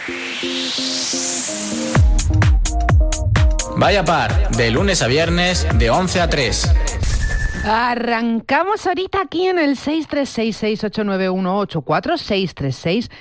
Vaya Par, de lunes a viernes, de 11 a 3. Arrancamos ahorita aquí en el 636-689-184,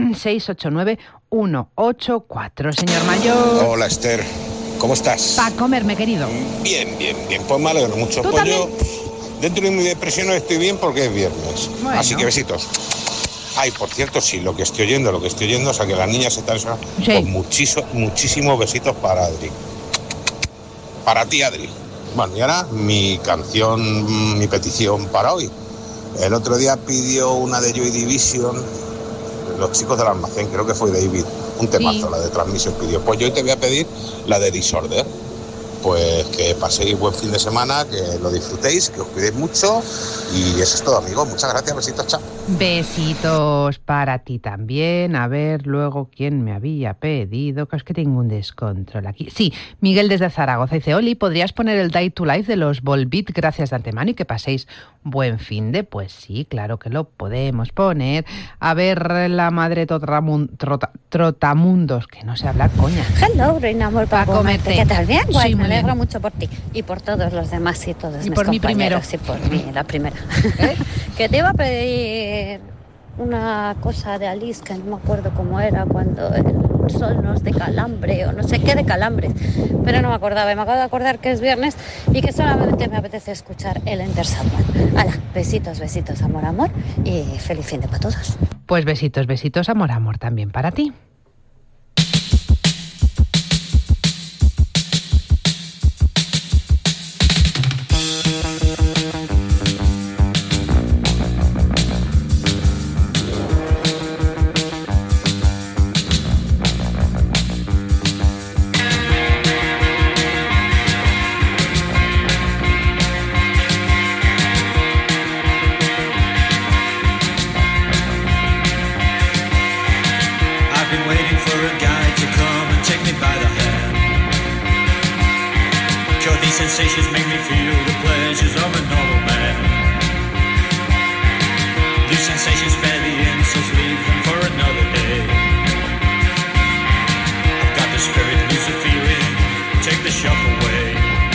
636-689-184. Señor Mayor. Hola, Esther. ¿Cómo estás? Pa' comerme, querido. Bien. Pues me alegro mucho. ¿Tú Pues también? yo, dentro de mi depresión, estoy bien porque es viernes. Bueno. Así que besitos. Ay, por cierto, sí, lo que estoy oyendo, o sea, que las niñas están solas. Sí. Pues muchísimos besitos para Adri. Para ti, Adri. Bueno, y ahora mi canción, mi petición para hoy. El otro día pidió una de Joy Division, los chicos del almacén, creo que fue David, un temazo, Sí. la de Transmission pidió. Pues yo hoy te voy a pedir la de Disorder. Pues que paséis buen fin de semana, que lo disfrutéis, que os cuidéis mucho. Y eso es todo, amigos. Muchas gracias, besitos, chao. Besitos para ti también. A ver, luego, ¿quién me había pedido? Que es que tengo un descontrol aquí. Sí, Miguel desde Zaragoza dice: Oli, ¿podrías poner el Die to Life de los Volbeat? Gracias de antemano y que paséis buen fin de... Pues sí, claro que lo podemos poner. A ver, la madre trotamundos, que no sé hablar, coña. Hello, reina amor, Pa' para comerte. comerte. ¿Qué tal? ¿Bien? Sí, Guay, muy me alegro bien. mucho por ti y por todos los demás y todos Y mis por mí primero. compañeros. Y por mí, la primera. Que te iba a pedir una cosa de Alice que no me acuerdo cómo era, cuando el sol nos de calambre o no sé qué de calambres, pero no me acordaba y me acabo de acordar que es viernes y que solamente me apetece escuchar el Enter Sandman. Hala, besitos, amor y feliz fin de para todos. Pues besitos, amor también para ti. I've been waiting for a guy to come and take me by the hand. Sure, these sensations make me feel the pleasures of a normal man. These sensations spare the insults, leave them for another day. I've got the spirit, lose the feeling, take the shock away.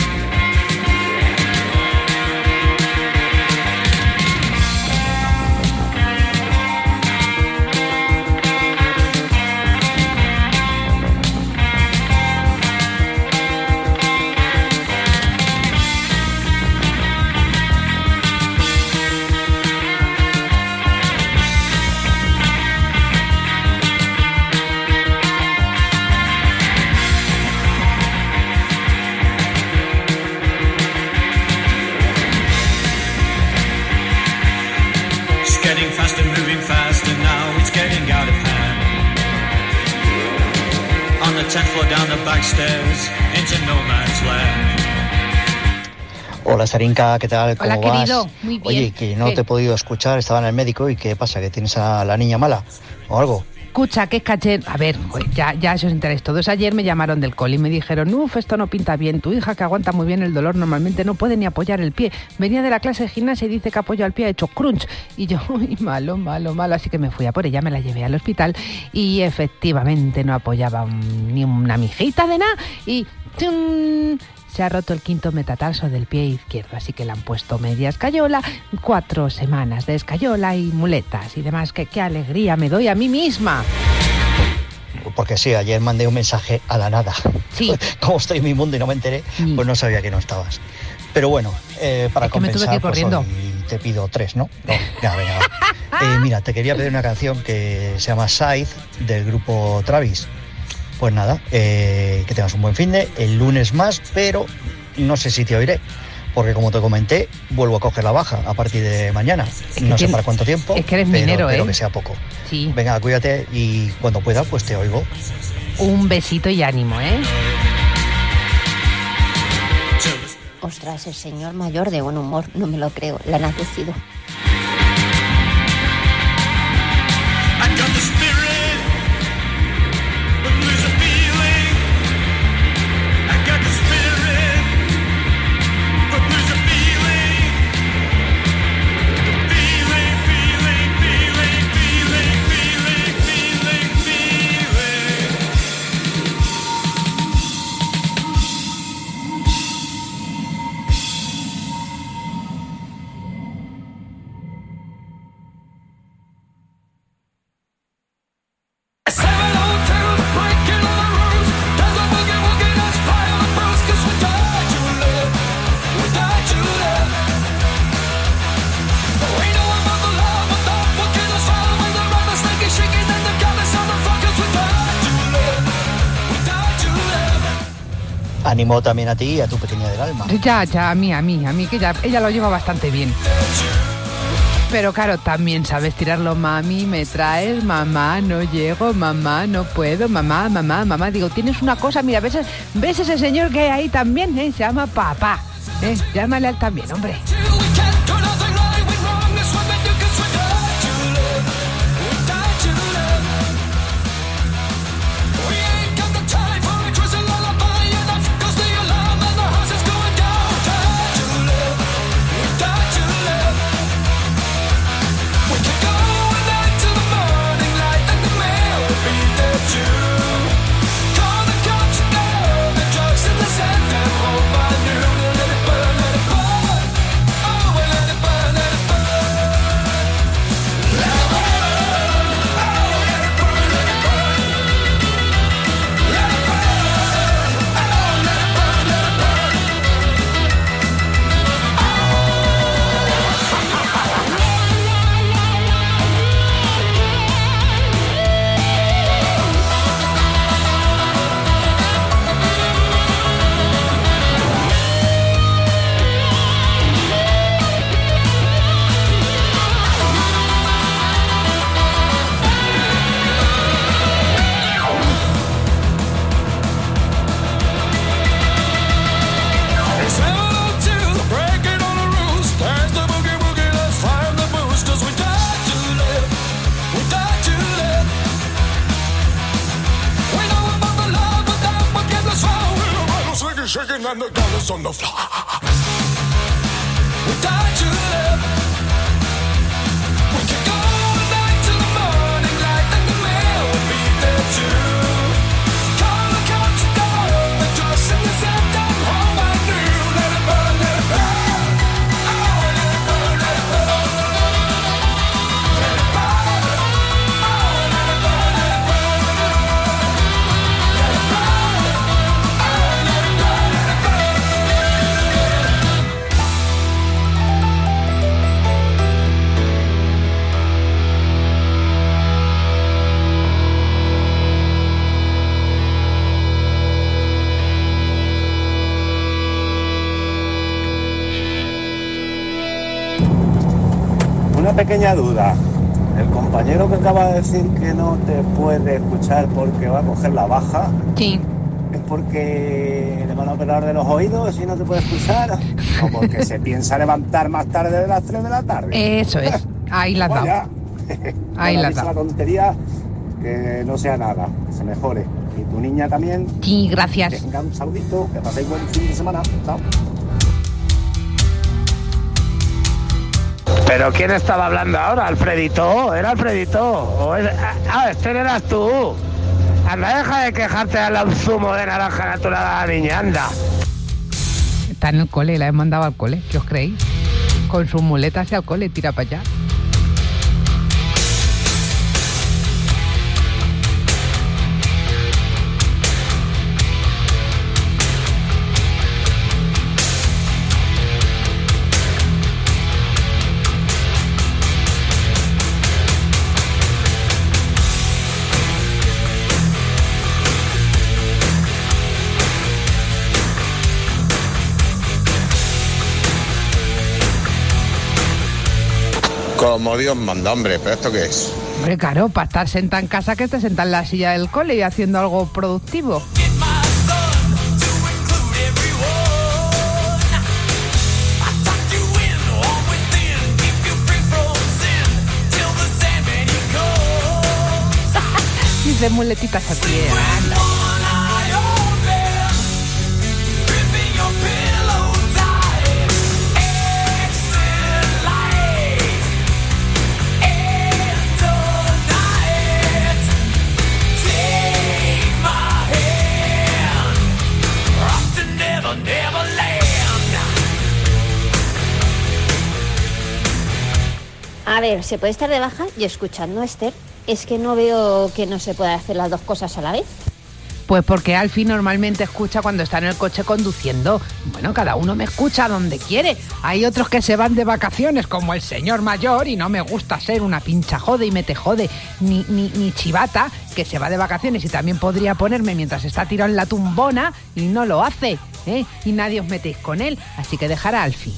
It's getting faster, moving faster now, it's getting out of hand. On the 10th floor, down the back stairs, into no man's land. Hola Sarinka, ¿qué tal? ¿Cómo Hola, vas? querido. Muy bien. Oye, que no ¿Qué? te he podido escuchar, estaba en el médico y ¿qué pasa? ¿Que tienes a la niña mala o algo? Escucha, que es que ayer... A ver, pues ya os enteréis todos. Ayer me llamaron del cole y me dijeron: uf, esto no pinta bien. Tu hija, que aguanta muy bien el dolor, normalmente no puede ni apoyar el pie. Venía de la clase de gimnasia y dice que apoyo al pie ha hecho crunch. Y yo, uy, malo. Así que me fui a por ella, me la llevé al hospital y efectivamente no apoyaba ni una mijita de nada. Y... ¡tum! Se ha roto el quinto metatarso del pie izquierdo, así que le han puesto media escayola, 4 semanas de escayola y muletas y demás. Que qué alegría me doy a mí misma. Porque sí, ayer mandé un mensaje a la nada. Sí. Como estoy en mi mundo y no me enteré, pues no sabía que no estabas. Pero bueno, para Es que me tuve compensar, que ir corriendo. hoy te pido 3, ¿no? No, ya, venga. Mira, te quería pedir una canción que se llama Scythe, del grupo Travis. Pues nada, que tengas un buen fin de, el lunes más, pero no sé si te oiré, porque como te comenté, vuelvo a coger la baja a partir de mañana. No sé para cuánto tiempo, es que eres pero minero, espero ¿eh? que sea poco. Sí. Venga, cuídate y cuando pueda, pues te oigo. Un besito y ánimo, ¿eh? Ostras, el señor mayor de buen humor, no me lo creo, le ha nacido. Ánimo también a ti y a tu pequeña del alma. Ya, a mí, que ella lo lleva bastante bien. Pero claro, también sabes tirarlo, mami, me traes, mamá, no llego, mamá, no puedo, mamá. Digo, tienes una cosa, mira, ¿ves ese señor que hay ahí también? Se llama papá. Llámale a él también, hombre. Shaking and the dollars on the floor. We die to live. We can go all night till the morning light, and the mail will be there too. Call the cops, go the dress and the set down home. I knew, let it burn, let it burn. Oh, let it burn, let it burn. Let it burn. Oh, let it burn, let it burn. Let it burn. Una pequeña duda. El compañero que acaba de decir que no te puede escuchar porque va a coger la baja. Sí. ¿Es porque le van a operar de los oídos y no te puede escuchar? ¿O porque se piensa levantar más tarde de las 3 de la tarde? Eso es. Ahí la has dado. Ahí la has dado. La tontería, que no sea nada, que se mejore. Y tu niña también. Sí, gracias. Venga, un saludito, que paséis buen fin de semana. Chao. ¿Pero quién estaba hablando ahora? ¿Alfredito? ¿Era Alfredito? Este eras tú. Anda, deja de quejarte al zumo de naranja natural a la niña, anda. Está en el cole, la he mandado al cole, ¿qué os creéis? Con sus muletas y al cole, tira para allá. Como Dios manda, hombre, ¿pero esto qué es? Hombre, claro, para estar sentado en casa, que estés sentado en la silla del cole y haciendo algo productivo. Dice muletitas a pie, anda. A ver, ¿se puede estar de baja y escuchando a Esther? Es que no veo que no se pueda hacer las dos cosas a la vez. Pues porque Alfie normalmente escucha cuando está en el coche conduciendo. Bueno, cada uno me escucha donde quiere. Hay otros que se van de vacaciones, como el señor mayor, y no me gusta ser una pincha jode y me te jode, ni chivata, que se va de vacaciones y también podría ponerme mientras está tirado en la tumbona y no lo hace, ¿eh? Y nadie os metéis con él, así que dejar a Alfie.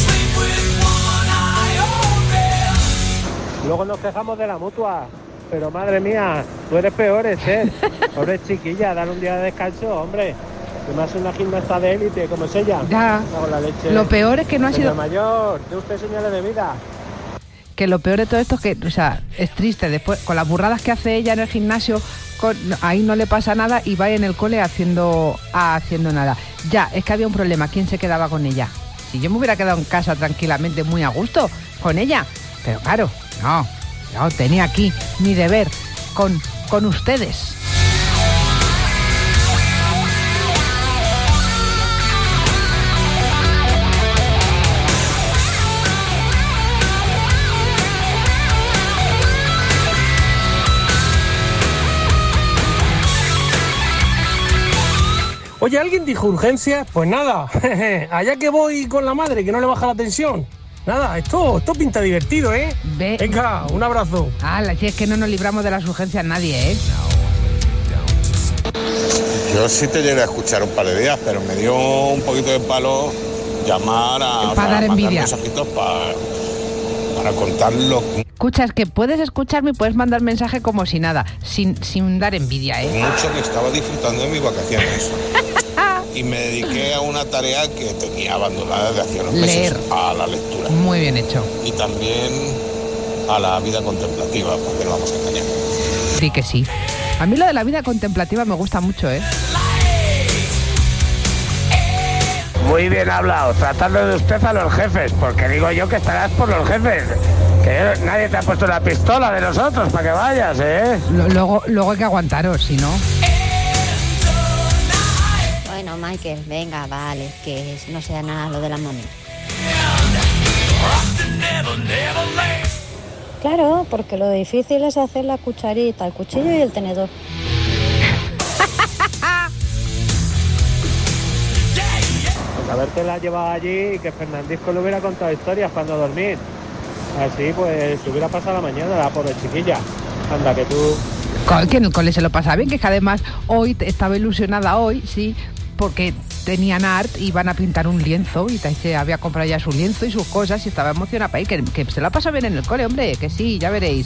Luego nos quejamos de la mutua. Pero madre mía, tú eres peor, Esther. Pobre chiquilla, dale un día de descanso, hombre. Que más una gimnasta de élite, como es ella. Ya. La leche. Lo peor es que no ha sido... mayor, de usted señales de vida. Que lo peor de todo esto es que, o sea, es triste. Después, con las burradas que hace ella en el gimnasio, ahí no le pasa nada y va en el cole haciendo nada. Ya, es que había un problema. ¿Quién se quedaba con ella? Si yo me hubiera quedado en casa tranquilamente, muy a gusto, con ella. Pero claro, no, tenía aquí mi deber con ustedes. Oye, ¿alguien dijo urgencia? Pues nada, allá que voy con la madre, que no le baja la tensión. Nada, esto pinta divertido, ¿eh? Venga, un abrazo. Si es que no nos libramos de las urgencias nadie, ¿eh? Yo sí te llegué a escuchar un par de días, pero me dio un poquito de palo llamar a... Para dar envidia. Mensajitos para contarlo. Escucha, es que puedes escucharme y puedes mandar mensaje como si nada, sin dar envidia, ¿eh? Mucho que estaba disfrutando de mis vacaciones. Y me dediqué a una tarea que tenía abandonada desde hace unos meses, a la lectura. Muy bien hecho. Y también a la vida contemplativa, porque no vamos a engañar. Sí que sí. A mí lo de la vida contemplativa me gusta mucho, ¿eh? Muy bien hablado, tratando de usted a los jefes, porque digo yo que estarás por los jefes. Que nadie te ha puesto la pistola de nosotros para que vayas, ¿eh? Luego hay que aguantaros, si no... Bueno, Michael, venga, vale, que no sea nada lo de la momia. Claro, porque lo difícil es hacer la cucharita, el cuchillo y el tenedor. Pues haberte la llevado allí y que Fernandisco le hubiera contado historias cuando dormir. Así pues se hubiera pasado la mañana la pobre chiquilla. Anda, que tú... Que en el cole se lo pasa bien, que es que además hoy estaba ilusionada sí, porque tenían art y van a pintar un lienzo y se había comprado ya su lienzo y sus cosas y estaba emocionada para ir, que se lo ha pasado bien en el cole, hombre, que sí, ya veréis.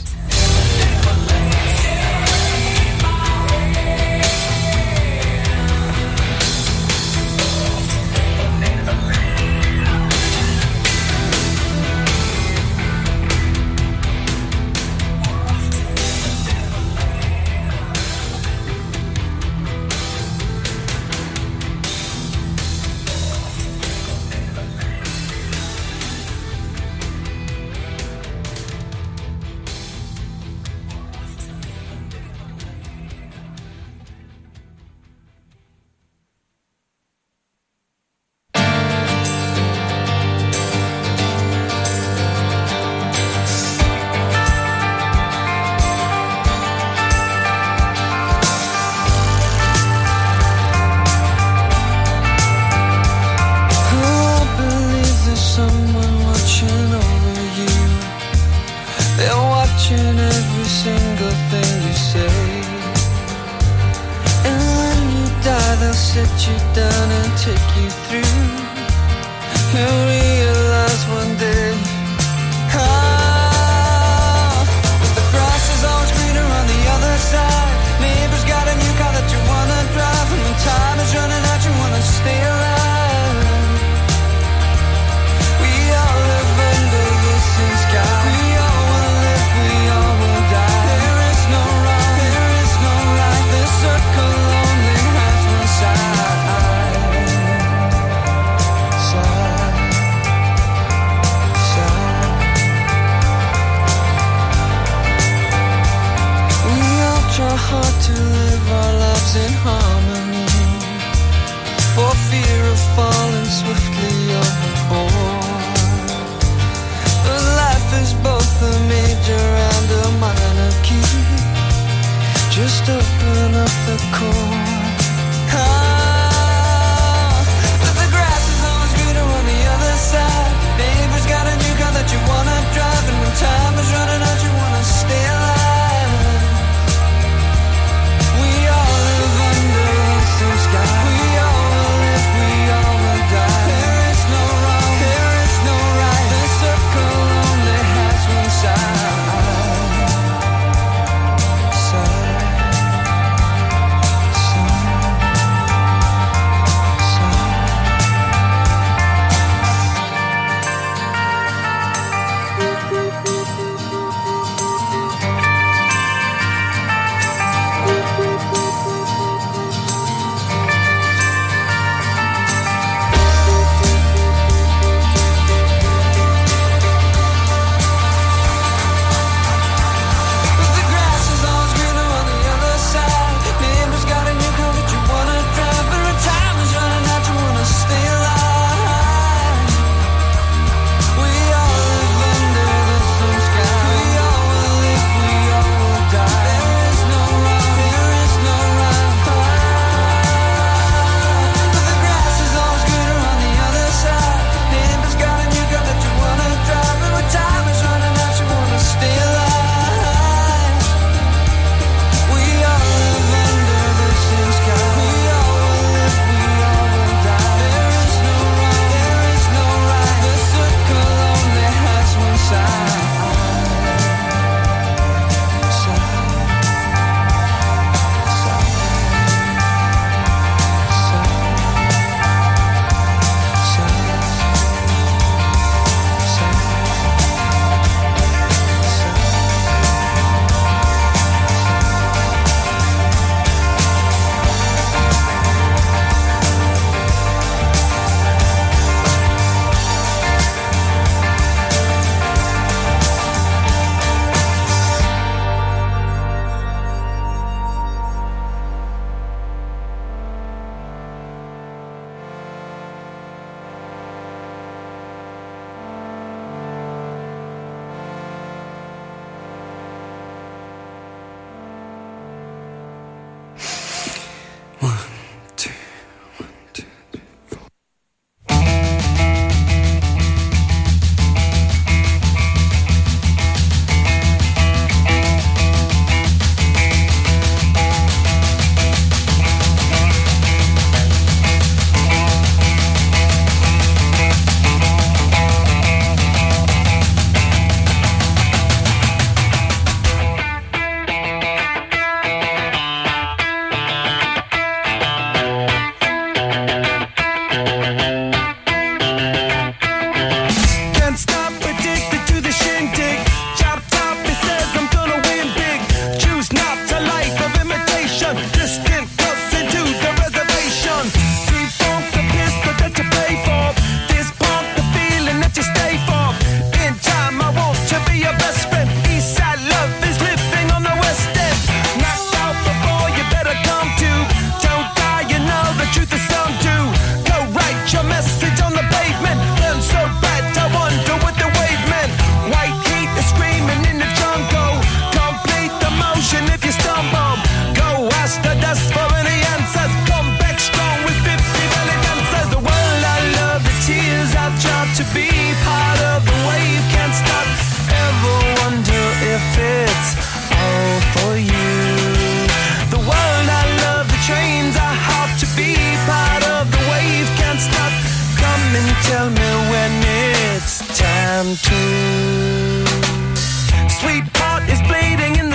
Just open up the core.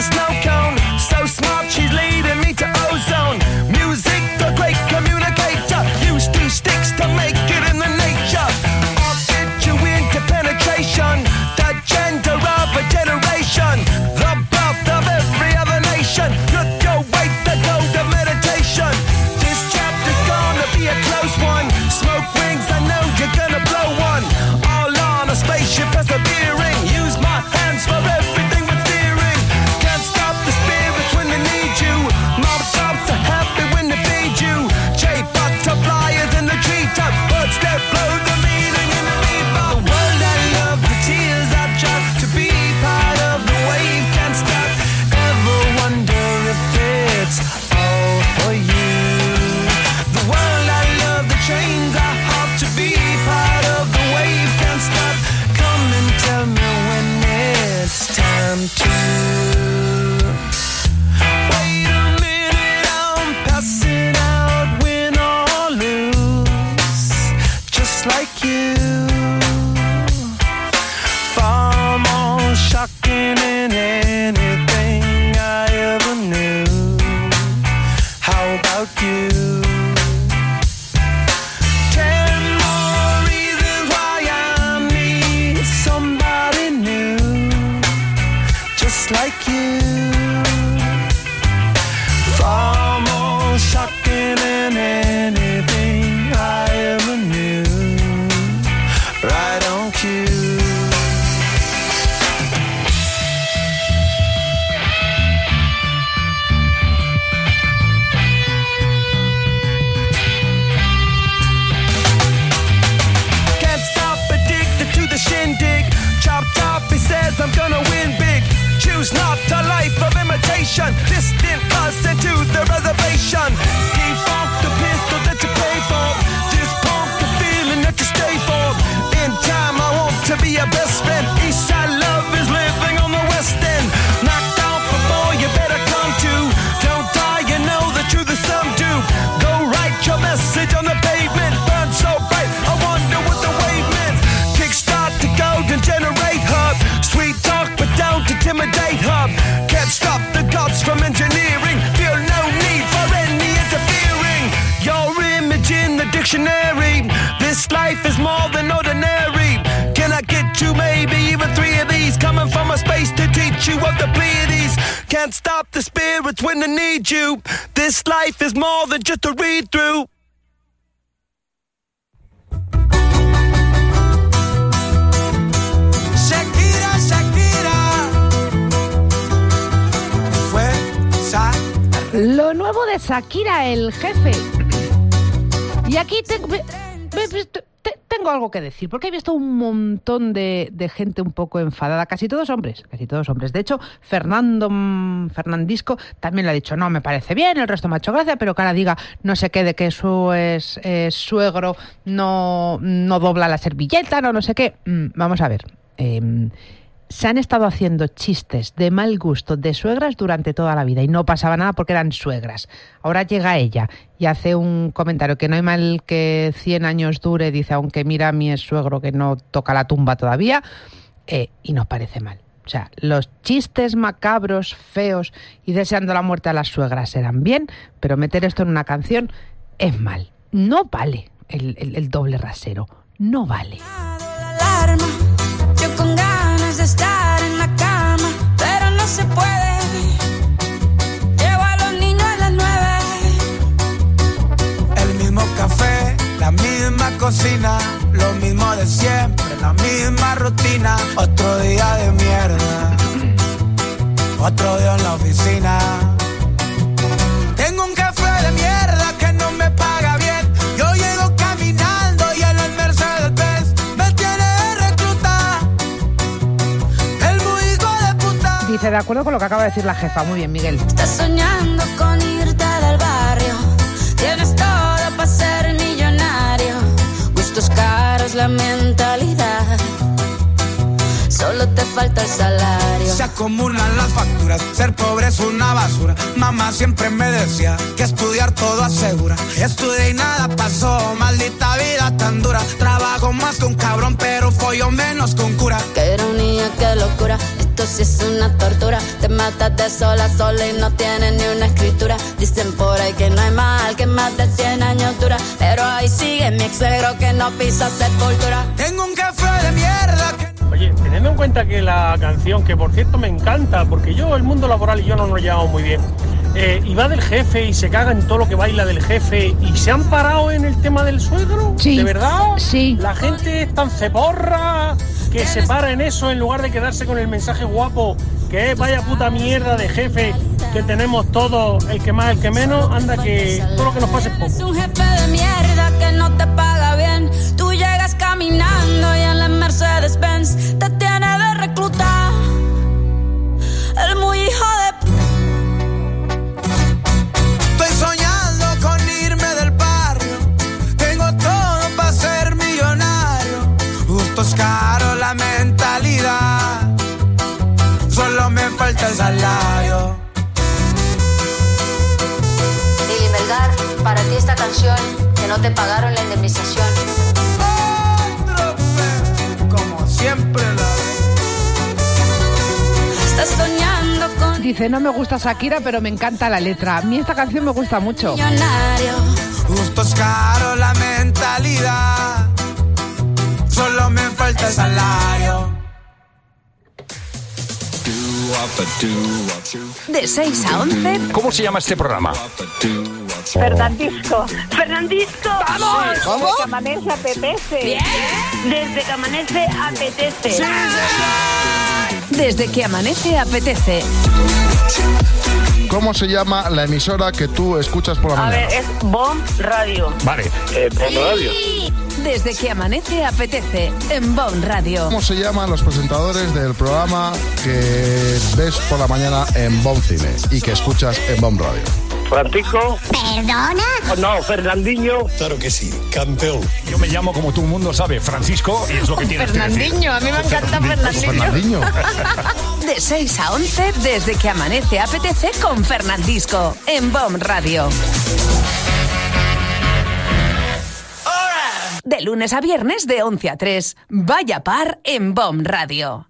the snow cone. So smart, she's leading me to ozone. Music, the great communicator. Use two sticks to make it in the nature. I'll get you into penetration. The gender of a generation. The birth of every other nation. Look your way to go to meditation. This chapter's gonna be a close one. Smoke rings, I know you're gonna blow one. All on a spaceship persevering. Use my hands for everything but steering. Can't stop the spirits when they need you. Mob tops are happy when they feed you. J butterflies in the treetop. Birds that blow the meaning in the leaf. The world I love, the tears I drop. To be part of the wave can't stop. Ever wonder if it's all for you? The world I love, the chains I hop. To be part of the wave can't stop. Come and tell me when it's time to. Wait a minute, I'm passing out, win or lose, just like you. Far more shocking than anything I ever knew. How about you? 10 more reasons why I need somebody new, just like you. Far more shocking than anything I ever knew. Right on cue. Can't stop, addicted to the shindig. Chop top, he says I'm gonna win big. Choose not a life of imitation. Distant us into the reservation. Defunct the pistol that you pay for. This punk the feeling that you stay for. In time I want to be your best friend. Eastside love is living on the west end. Knocked out before you better come to. Don't die, you know the truth is some do. Go write your message on the pavement. Burn so bright, I wonder what the wave meant. Kickstart the golden generate hub. Sweet talk but don't intimidate hub. Can't stop the gods from engineering. Feel no need for any interfering. Your image in the dictionary. This life is more than ordinary. Can I get you maybe even 3 of these? Coming from a space to teach you of the Pleiades. Can't stop the spirits when they need you. This life is more than just a read through. Shakira, Shakira. Fuerza. Lo nuevo de Shakira, el jefe. Y aquí tengo algo que decir, porque he visto un montón de gente un poco enfadada, casi todos hombres. De hecho, Fernandisco también le ha dicho, no, me parece bien, el resto me ha hecho gracia, pero que ahora diga no sé qué de que su suegro no dobla la servilleta, no sé qué. Vamos a ver. Se han estado haciendo chistes de mal gusto de suegras durante toda la vida y no pasaba nada porque eran suegras. Ahora llega ella y hace un comentario que no hay mal que 100 años dure, dice, aunque mira a mi suegro que no toca la tumba todavía, y nos parece mal. O sea, los chistes macabros, feos y deseando la muerte a las suegras eran bien, pero meter esto en una canción es mal. No vale el doble rasero, no vale. Alarma, yo con ganas de estar en la cama, pero no se puede. Llevo a los niños a las 9. El mismo café, la misma cocina, lo mismo de siempre, la misma rutina. Otro día de mierda, otro día en la oficina. Tengo un café de mierda que no me paga bien. Yo llego caminando y en el Mercedes-Benz me tiene recluta. El muy hijo de puta. Dice, de acuerdo con lo que acaba de decir la jefa. Muy bien, Miguel. Estás soñando con irte del barrio. Tienes todo para ser millonario. Gustos caros, la mentalidad. Solo te falta el salario. Se acumulan las facturas, ser pobre es una basura. Mamá siempre me decía que estudiar todo asegura. Estudié y nada pasó, maldita vida tan dura. Trabajo más que un cabrón, pero follo menos que un cura. Qué ironía, qué locura. esto sí es una tortura. Te matas de sola a sola y no tienes ni una escritura. Dicen por ahí que no hay mal que más de 100 años dura, pero ahí sigue mi ex suegro que no pisa sepultura. Tengo un café de mierda que... Oye, teniendo en cuenta que la canción, que por cierto me encanta, porque yo, el mundo laboral y yo no nos llevamos muy bien, y va del jefe y se caga en todo lo que baila del jefe, y se han parado en el tema del suegro. Sí. ¿De verdad? Sí. La gente es tan ceporra que se para en eso en lugar de quedarse con el mensaje guapo, que es vaya puta mierda de jefe que tenemos todos, el que más, el que menos. Anda, que todo lo que nos pase es Es poco. un jefe de mierda que no te paga bien. Tú llegas caminando y en la Mercedes-Benz te tiene de reclutar. El muy hijo de... Estoy soñando con irme del barrio. Tengo todo para ser millonario. Justo es caro la mentalidad. Solo me falta el salario. Lili Melgar, para ti esta canción, que no te pagaron la indemnización. Otro pez, como siempre la Estás soñando con... Dice, no me gusta Shakira, pero me encanta la letra. A mí esta canción me gusta mucho. millonario. Justo es caro la mentalidad. Solo me falta el salario. De 6 a 11. ¿Cómo se llama este programa? Fernandisco. ¡Fernandisco! ¡Vamos! Desde que amanece apetece. Bien. Desde que amanece apetece. Desde que amanece apetece. ¿Cómo se llama la emisora que tú escuchas por la A mañana? ver, es BOM Radio. Vale, Bon Radio. Desde que amanece apetece en Bon Radio. ¿Cómo se llaman los presentadores del programa que ves por la mañana en Bon Cine y que escuchas en Bon Radio? Francisco. ¿Perdona? No, Fernandinho. Claro que sí, campeón. Yo me llamo, como todo el mundo sabe, Francisco, y es lo que tienes que decir. Fernandinho, a mí me encanta Fernandinho. De 6 a 11, desde que amanece apetece con Fernandisco en Bon Radio. De lunes a viernes de 11 a 3. Vaya par en Bon Radio.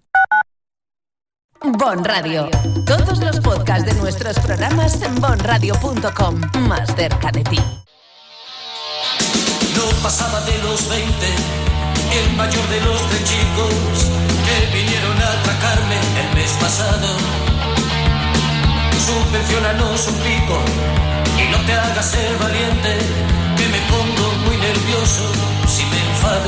Bon Radio. Todos los podcasts de nuestros programas en bonradio.com. Más cerca de ti. No pasaba de los 20, el mayor de los 3 chicos que vinieron a atracarme el mes pasado. Subvenciónanos un pico y no te hagas el valiente, que me pongo muy nervioso si me enfado.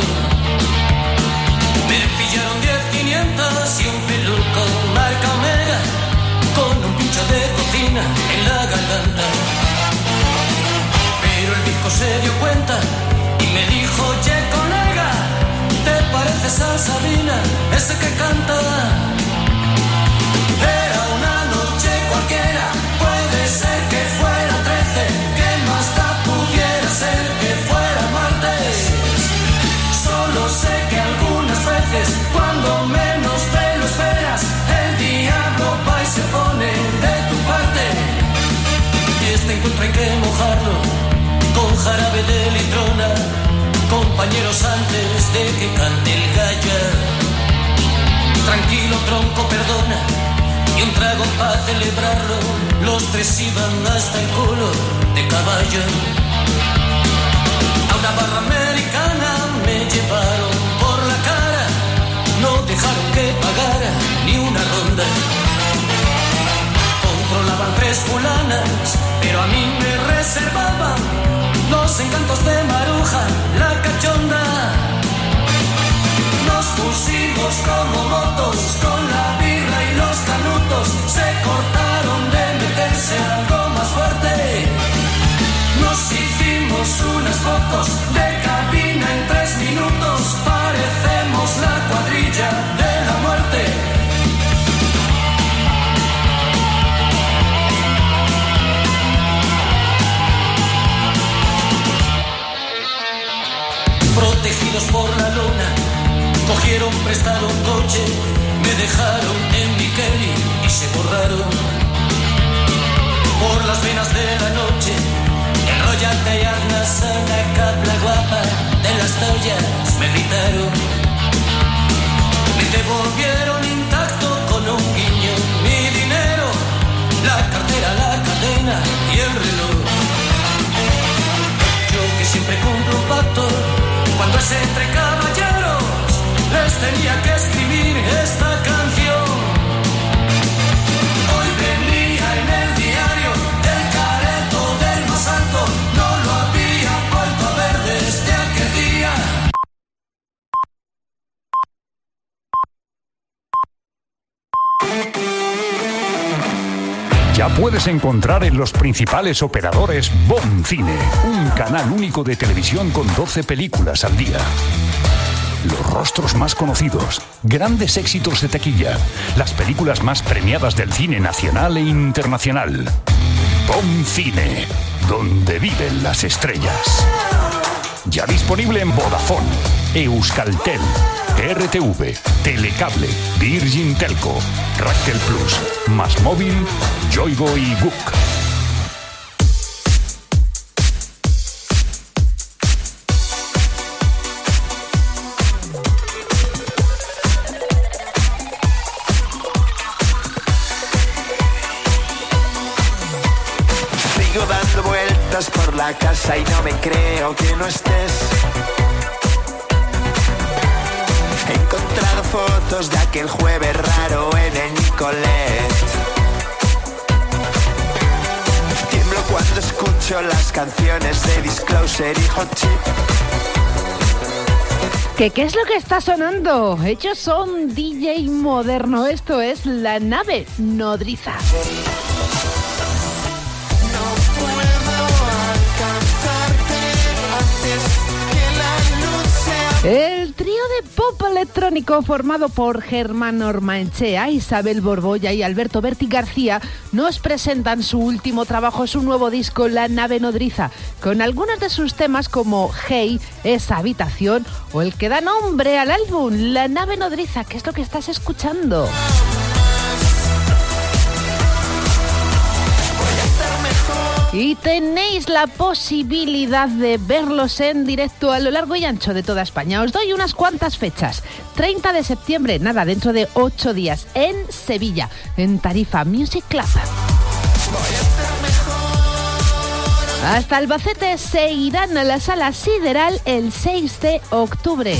Me pillaron 10.500 y un peluco marca Omega, con un pincho de cocina en la garganta. Pero el disco se dio cuenta y me dijo, oye colega, ¿te pareces a Sabina, ese que canta? Era una noche cualquiera, puede ser que fuera 13, que más da pudiera ser que fuera martes. Solo sé que algunas veces, cuando menos te lo esperas, el diablo va y se pone de tu parte. Y este encuentro hay que mojarlo con jarabe de litrona, compañeros, antes de que cante el gallo. Tranquilo tronco, perdona, y un trago para celebrarlo. Los 3 iban hasta el culo de caballo. A una barra americana me llevaron por la cara, no dejaron que pagara ni una ronda. Controlaban 3 fulanas, pero a mí me reservaban los encantos de Maruja, la cachonda. Nos pusimos como motos, con la birra y los canutos, se cortaron de meterse algo más fuerte. Nos hicimos unas fotos de cabina en 3 minutos, parecemos la cuadrilla de la muerte. Protegidos por la luna, cogieron prestado un coche, me dejaron en mi Kelly y se borraron. Por las venas de la noche, enróllate y hazlas a la capla guapa de las toallas, me gritaron. Me devolvieron intacto con solo un guiño, mi dinero, la cartera, la cadena y el reloj. Yo que siempre cumplo un pacto, cuando es entre caballeros, les tenía que escribir esta canción. Hoy venía en el diario del careto del más alto, no lo había vuelto a ver desde aquel día. Ya puedes encontrar en los principales operadores BOM Cine, un canal único de televisión con 12 películas al día. Los rostros más conocidos, grandes éxitos de taquilla, las películas más premiadas del cine nacional e internacional. BOM Cine, donde viven las estrellas. Ya disponible en Vodafone, Euskaltel, RTV, Telecable, Virgin Telco, Ractel Plus, Más Móvil, Yoigo y Book. Sigo dando vueltas por la casa y no me creo que no estés. He encontrado fotos de aquel jueves raro en el Nicolet. Tiemblo cuando escucho las canciones de Disclosure y Hot Chip. ¿Qué es lo que está sonando? Ellos son DJ Moderno. Esto es La Nave Nodriza. El trío de pop electrónico formado por Germán Ormaechea, Isabel Borbolla y Alberto Berti García nos presentan su último trabajo, su nuevo disco La Nave Nodriza, con algunos de sus temas como Hey, Esa Habitación o el que da nombre al álbum, La Nave Nodriza, que es lo que estás escuchando. Y tenéis la posibilidad de verlos en directo a lo largo y ancho de toda España. Os doy unas cuantas fechas. 30 de septiembre, nada, dentro de 8 días, en Sevilla, en Tarifa Music Club. Hasta Albacete se irán a la Sala Sideral el 6 de octubre.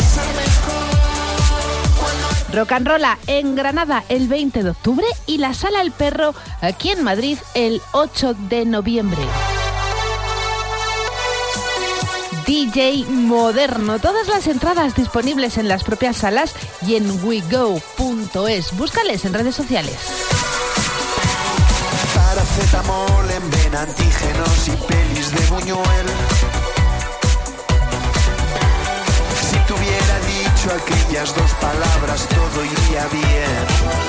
Rock and Rolla en Granada el 20 de octubre y la Sala El Perro aquí en Madrid el 8 de noviembre. DJ Moderno, todas las entradas disponibles en las propias salas y en wego.es. Búscales en redes sociales. Paracetamol en vena, antígenos y pelis de Buñuel. Si tuviera dicho aquellas dos palabras, todo iría bien.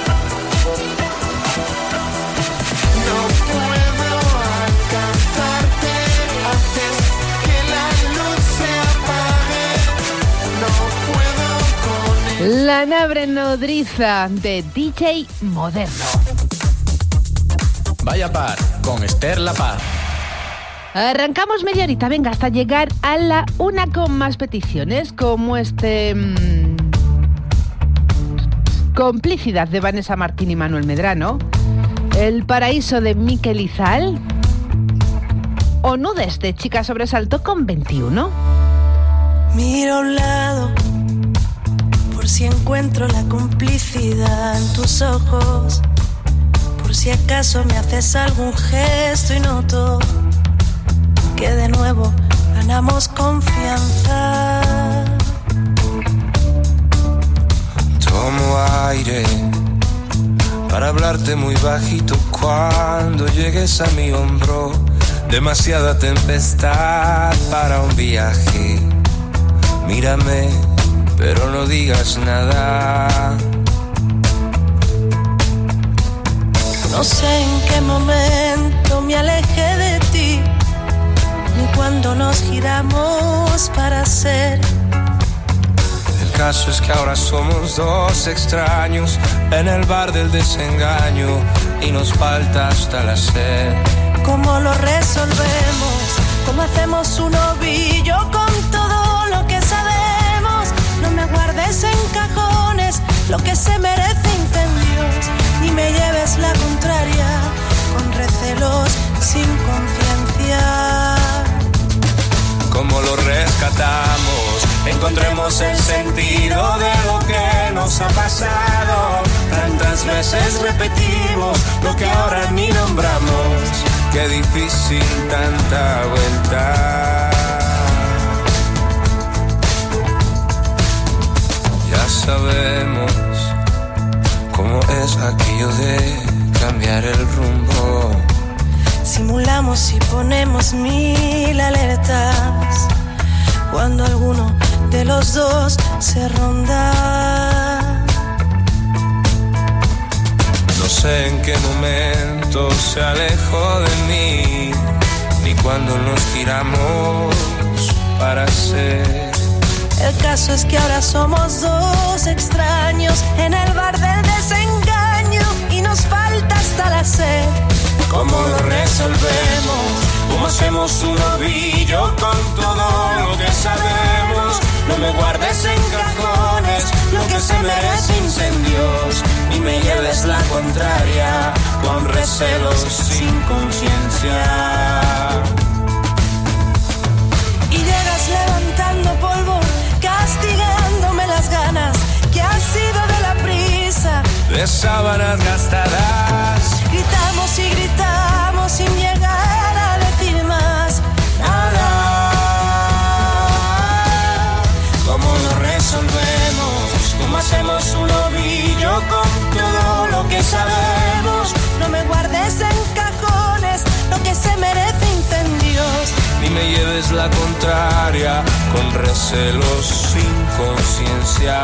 No puedo alcanzarte antes que la luz se apague. No puedo con él. La Nave Nodriza de DJ Moderno. Vaya par con Esther La Paz. Arrancamos media horita, venga, hasta llegar a la 1 con más peticiones, como Complicidad de Vanessa Martín y Manuel Medrano, El Paraíso de Miquel Izal o Nudes de Chica Sobresalto con 21. Miro a un lado por si encuentro la complicidad en tus ojos, por si acaso me haces algún gesto y noto que de nuevo ganamos confianza. Tomo aire para hablarte muy bajito cuando llegues a mi hombro. Demasiada tempestad para un viaje. Mírame, pero no digas nada. No sé en qué momento me alejé de ti, ni cuando nos giramos para ser. El caso es que ahora somos dos extraños en el bar del desengaño y nos falta hasta la sed. ¿Cómo lo resolvemos? ¿Cómo hacemos un ovillo con todo lo que sabemos? No me guardes en cajones lo que se merece incendios, ni me lleves la contraria con recelos sin conciencia. ¿Cómo lo rescatamos? Encontremos el sentido de lo que nos ha pasado. Tantas veces repetimos lo que ahora ni nombramos. Qué difícil tanta vuelta. Ya sabemos cómo es aquello de cambiar el rumbo. Simulamos y ponemos 1000 alertas cuando alguno de los dos se ronda. No sé en qué momento se alejó de mí, ni cuando nos tiramos para ser. El caso es que ahora somos dos extraños en el bar del desengaño y nos falta hasta la sed. ¿Cómo lo resolvemos? ¿Cómo hacemos un ovillo con todo lo que sabemos? No me guardes en cajones lo que se merece incendios, ni me lleves la contraria con recelos sin conciencia. Y llegas levantando polvo, castigándome las ganas que han sido de la prisa, de sábanas gastadas. Gritamos y gritamos sin llegar a decir más nada. ¿Cómo lo resolvemos? ¿Cómo hacemos un ovillo con todo lo que sabemos? No me guardes en cajones lo que se merece incendios, ni me lleves la contraria con recelos sin conciencia.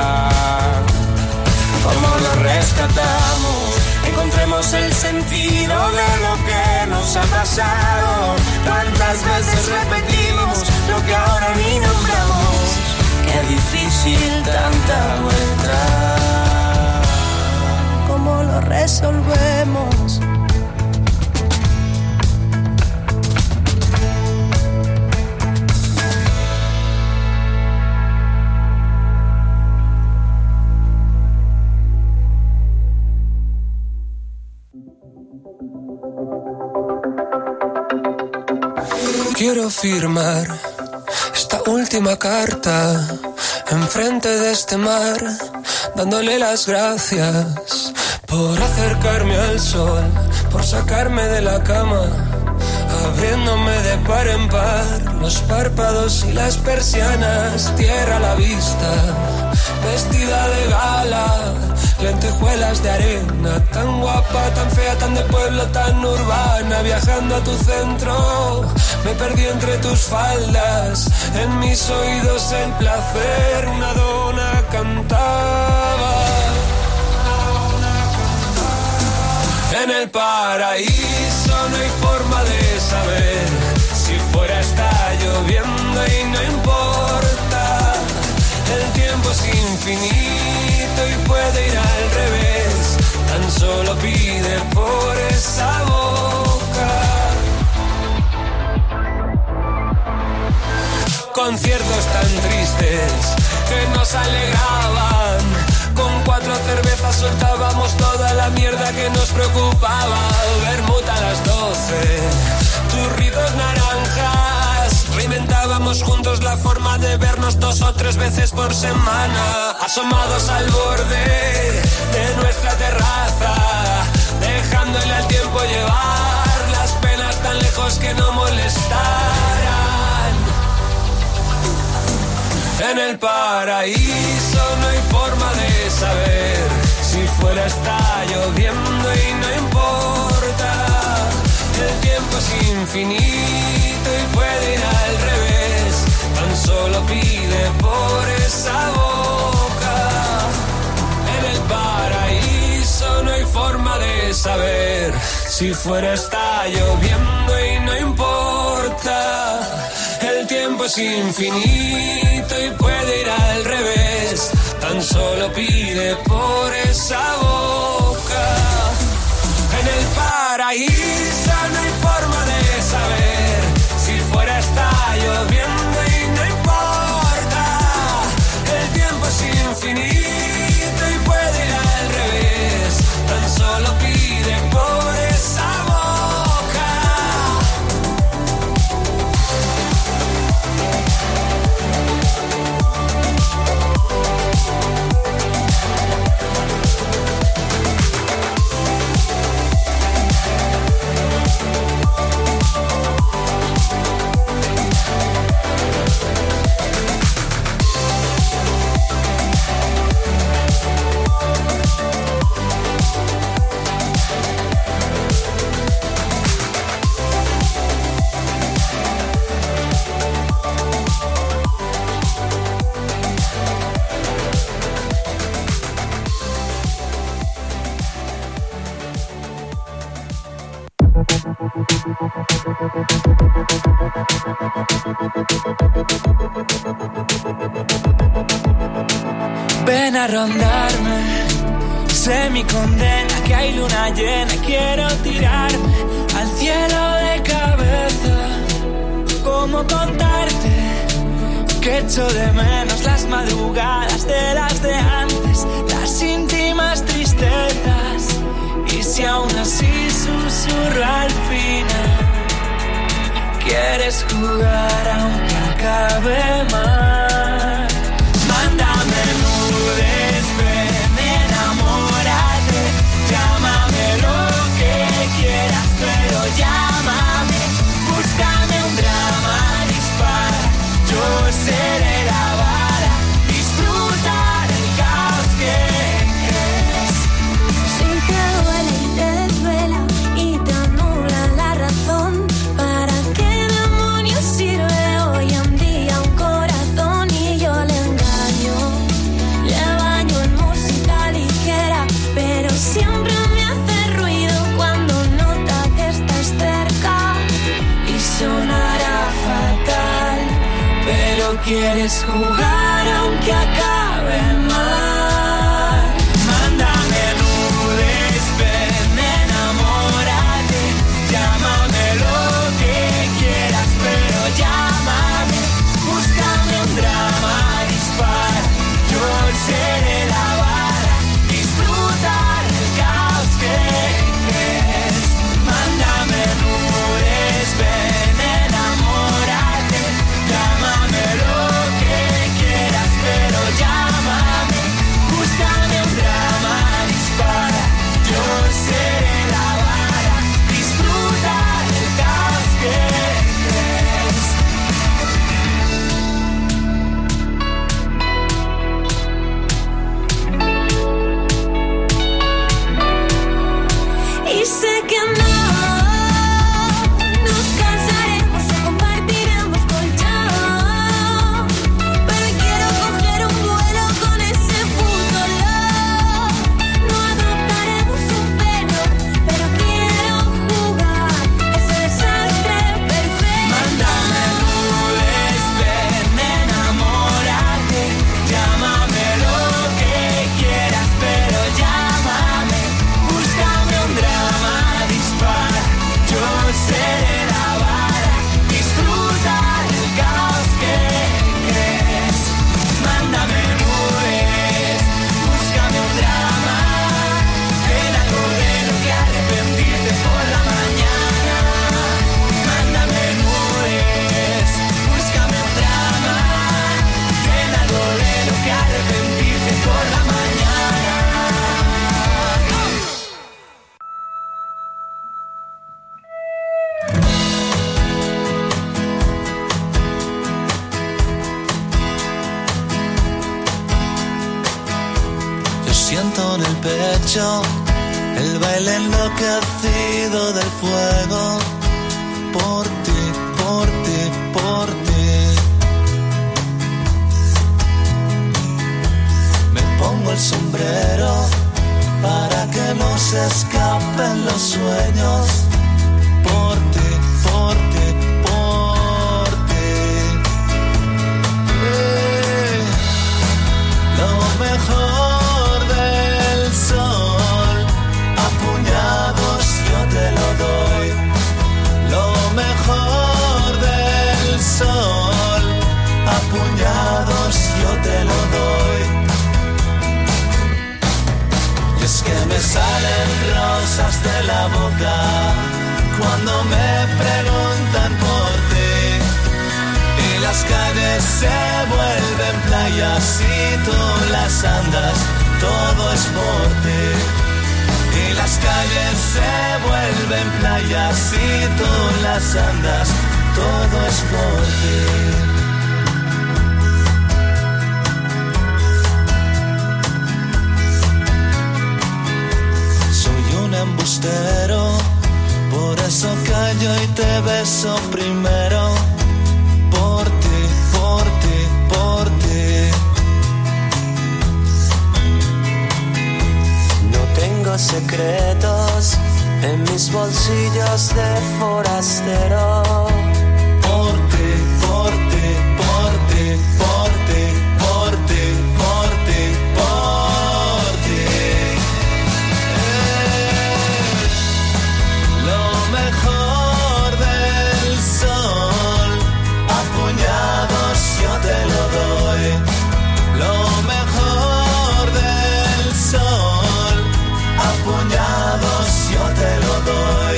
¿Cómo lo rescatamos? Encontremos el sentido de lo que nos ha pasado. Tantas veces repetimos lo que ahora ni nombramos. Qué difícil tanta vuelta. ¿Cómo lo resolvemos? Quiero firmar esta última carta enfrente de este mar, dándole las gracias por acercarme al sol, por sacarme de la cama, abriéndome de par en par los párpados y las persianas, tierra a la vista, vestida de gala, lentejuelas de arena, tan guapa, tan fea, tan de pueblo, tan urbana, viajando a tu centro, me perdí entre tus faldas, en mis oídos el placer, una dona cantaba. En el paraíso no hay forma de saber, si fuera está lloviendo y no importa, el tiempo es infinito y puede ir al revés, tan solo pide por esa boca. Conciertos tan tristes que nos alegraban, con 4 cervezas soltábamos toda la mierda que nos preocupaba. Vermut a las 12, churritos naranjas, reinventábamos juntos la forma de vernos 2 o 3 veces por semana, asomados al borde de nuestra terraza, dejándole al tiempo llevar las penas tan lejos que no molestaran. En el paraíso no hay forma de saber, si fuera está lloviendo y no importa, el tiempo es infinito y puede ir al revés, tan solo pide por esa boca. En el paraíso no hay forma de saber, si fuera está lloviendo y no importa, el tiempo es infinito y puede ir al revés, tan solo pide por esa boca. En el paraíso no hay forma de saber, si fuera está lloviendo y no importa, el tiempo es infinito y puede Ven a rondarme, sé mi condena, que hay luna llena y quiero tirarme al cielo de cabeza. ¿Cómo contarte que echo de menos las madrugadas de las de antes, las íntimas tristezas? Y si aún así susurro al final, quieres jugar aunque acabe mal. Mándame nudes, ven, enamórate, llámame lo que quieras, pero llámame, búscame un drama, dispara, yo seré la vara, disfrutar el caos que crees. Si te duele y te desvela y te anula la razón, ¿para qué demonios sirve hoy en día un corazón? Y yo le engaño, le baño en música ligera, pero siempre me hace ruido cuando nota que estás cerca y sonará fatal, pero quieres jugar aunque acabe mal. Mándame nudes, ven, enamórate, llámame lo que quieras, pero llámame, búscame un drama, dispara, yo seré la vara, disfrutar el caos que crees. Mándame nudes, ven, enamórate, llámame lo que quieras, pero llámame, búscame un drama, dispara, yo seré la vara, disfrutar el caos que crees. y sé que no nos casaremos o compartiremos colchón, pero quiero coger un vuelo con ese puto love. No adoptaremos un perro, pero quiero jugar ese desastre perfecto. Mándame nudes, ven, enamórate, llámame lo que quieras, pero llámame, búscame un drama, dispara, yo seré la vara, disfrutar el caos que crees. Mándame nubes, búscame un drama, ven algo de lo que arrepentirte por la mañana. Mándame nubes, búscame un drama, ven algo de lo que arrepentirte por la mañana. Yo siento en el pecho el baile enloquecido del fuego. Por ti, por ti, por ti. Me pongo el sombrero para que no se escapen los sueños. Por ti, por ti, por ti. Lo mejor del sol, a puñados yo te lo doy. Lo mejor del sol, a puñados yo te lo doy. Y es que me salen rosas de la boca cuando me preguntan por ti. Y las calles se vuelven playas y tú las andas, todo es por ti. Y las calles se vuelven playas y tú las andas, todo es por ti. Soy un embustero, por eso callo y te beso primero. Por ti, por ti, por ti. No tengo secretos, en mis bolsillos de forastero. Porte, porte, porte, porte, porte, porte, porte. Lo mejor del sol, a puñados yo te lo doy. Lo mejor del sol, a puñados yo te lo doy.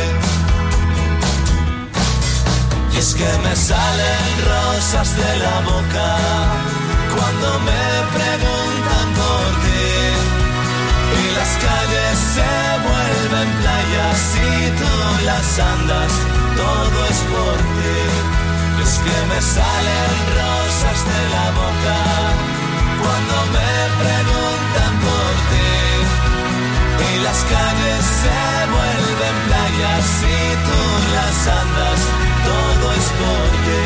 Y es que me salen rosas de la boca cuando me preguntan por ti. Y las calles se vuelven playas y tú las andas, todo es por ti. Y es que me salen rosas de la boca cuando me preguntan por ti. Y las calles se vuelven playas y tú las andas, todo es por ti.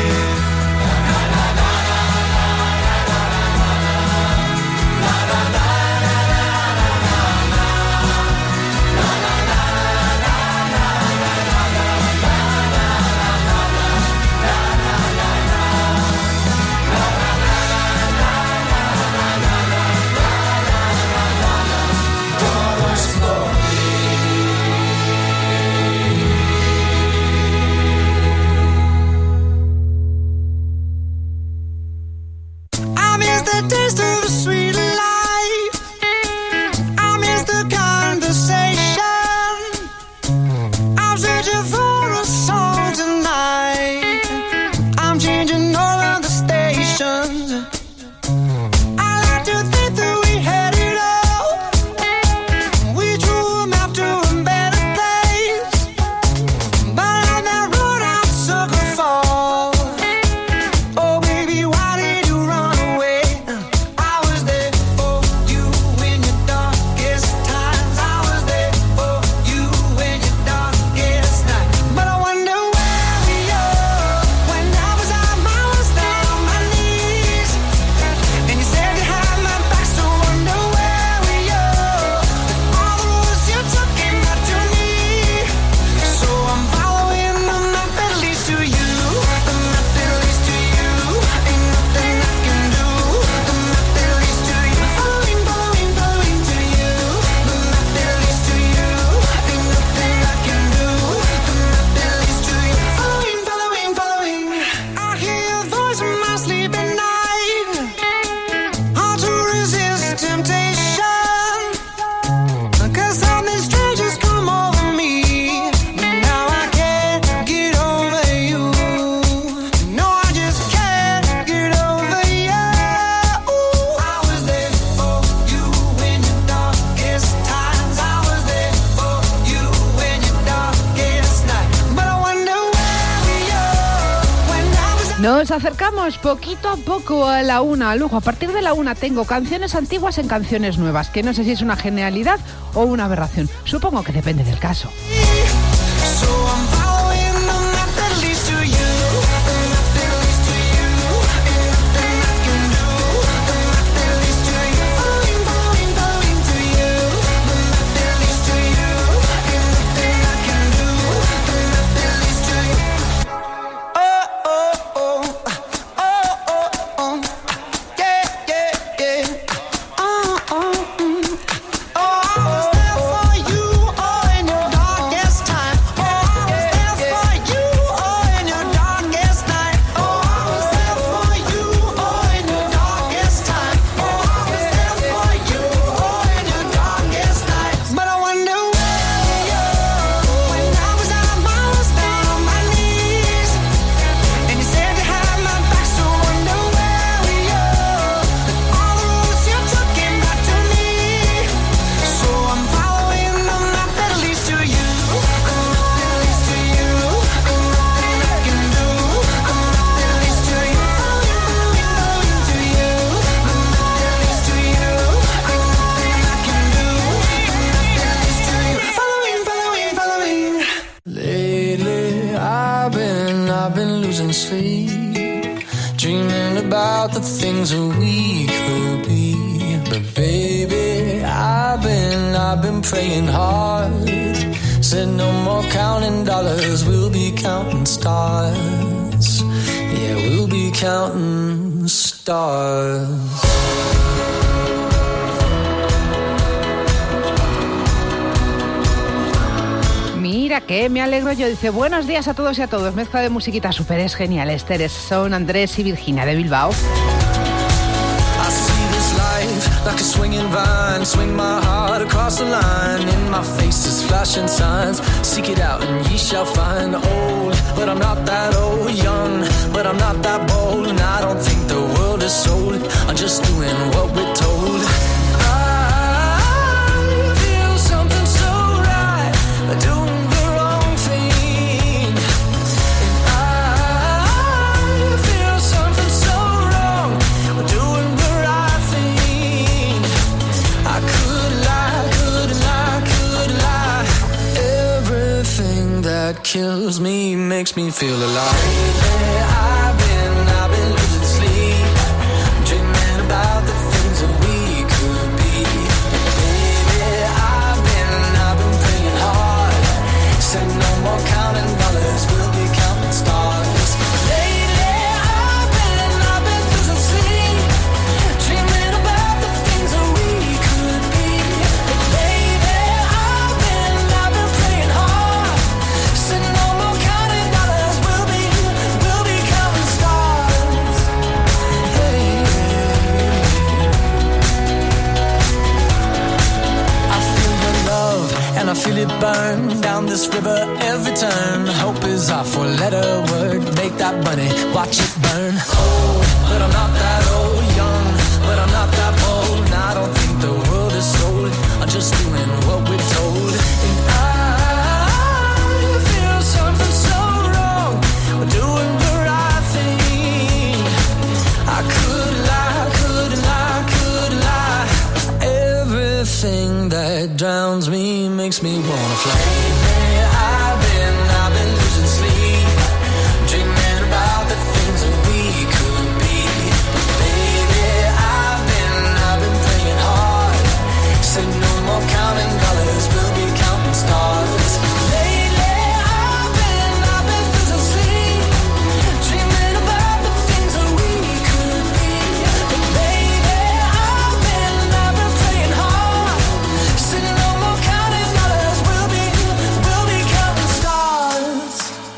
Nos acercamos poquito a poco a la una. Luego, a partir de la una tengo canciones antiguas en canciones nuevas, que no sé si es una genialidad o una aberración. Supongo que depende del caso. About the things that we could be, but baby, I've been praying hard Said no more counting dollars, we'll be counting stars. Yeah, we'll be counting stars. Mira que me alegro yo. Dice, buenos días a todos y a todos. Mezcla de musiquita súper es genial. Esther, son Andrés y Virginia de Bilbao. I see this life like a swinging vine. Swing my heart across the line. In my face is flashing signs. Seek it out and ye shall find. Old, but I'm not that old. Young, but I'm not that bold. And I don't think the world is sold. I'm just doing what we're told. I feel something so right. Doing the wrong thing. And I feel something so wrong. Doing the right thing. I could lie, could lie, could lie. Everything that kills me makes me feel alive. I've been losing sleep, dreaming about the things that we could be. Baby, I've been praying hard. Said no more counting dollars, we'll be counting stars. Lately, I've been losing sleep, dreaming about the things that we could be. Baby, I've been praying hard. Said no more counting dollars, we'll be counting stars. Hey. I feel your love and I feel it burn down this river every turn. Hope is our four-letter word. Make that money, watch it burn. Old, but I'm not that old. Young, but I'm not that bold. And I don't think the world is sold. I'm just doing what we're told. And I feel something so wrong. We're doing the right thing. I could lie, could lie, could lie. Everything that drowns me makes me wanna fly. I've been losing sleep, dreaming about the things that we could be. Baby, I've been praying hard. Said no more counting dollars, we'll be counting stars. Lately, I've been losing sleep, dreaming about the things that we could be. Baby, I've been praying hard. Said no more counting dollars, we'll be counting stars.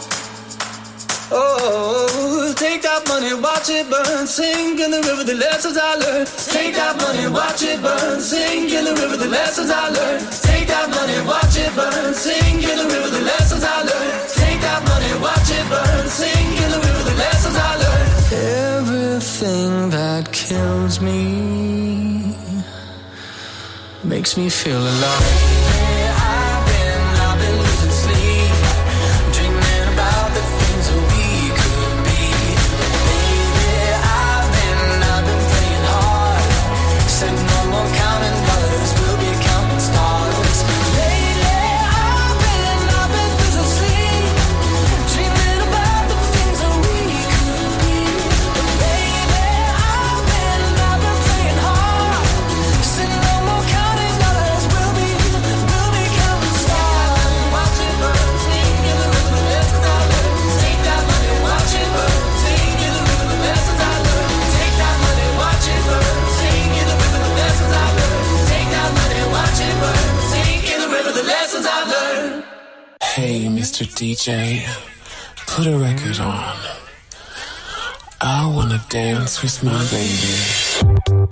Oh, take that money, watch it burn, sink in the river, the lessons I learned. Take that money, watch it burn, sink in the river, the lessons I learned. Take that money, watch it burn, sink in the river, the lessons I learned. Take that money, watch it burn, sink in the river, the lessons I learned. Everything that kills me makes me feel alive. I've been losing sleep, dreaming about the things that we could be. Baby, I've been praying hard. Said no more counting dollars, we'll be counting stars. Lately, I've been losing sleep, dreaming about the things that we could be. Baby, I've been praying hard. Said no more counting dollars, we'll be counting stars. Watch it burn, sing in the river, the lessons I learned. Take that money, watch it burn, sing in the river, the lessons I learned. Take that money, watch it burn, sing in the river, the lessons I learned. Take that money, watch it burn, sing in the river, the lessons I learned. Hey, Mr. DJ, put a record on. I wanna dance with my baby.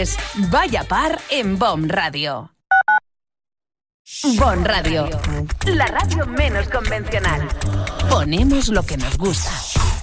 es Vaya Par en Bon Radio. Bon Radio, la radio menos convencional. Ponemos lo que nos gusta.